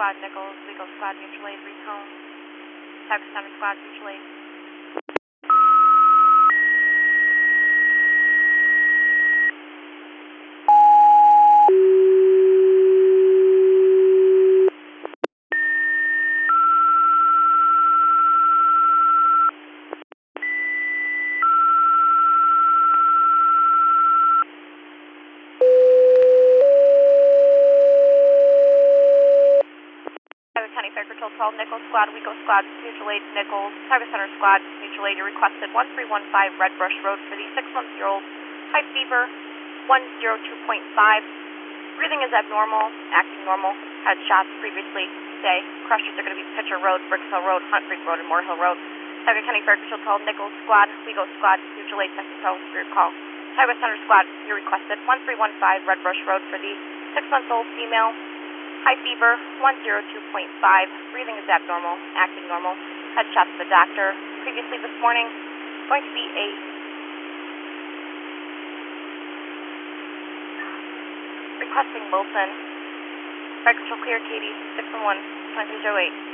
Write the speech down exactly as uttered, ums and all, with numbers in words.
Squad, Nichols, Legal Squad, Mutual Aid, Recone. Cyber Center Squad, Mutual Aid. Cyber County Fire Patrol twelve, Nichols Squad, Legal Squad, Mutual Aid, Nichols. Cyber Center Squad, Mutual Aid, you requested one three one five Red Brush Road for the six-month-year-old. High fever, one oh two point five. Breathing is abnormal, acting normal. Had shots previously today. Crushes are going to be Pitcher Road, Bricks Hill Road, Hunt Creek Road, and Moore Hill Road. Cyber County Fire Patrol twelve, Nichols Squad, Legal Squad, Mutual Aid, Texaco, for your call. Cyber Center Squad, you requested one three one five Red Brush Road for the six-month-old female. High fever, one oh two point five. Breathing is abnormal, acting normal. Had shots to the doctor previously this morning. Going to be a requesting Wilson. Fire Control clear, Katie, six one one, twenty-three oh eight.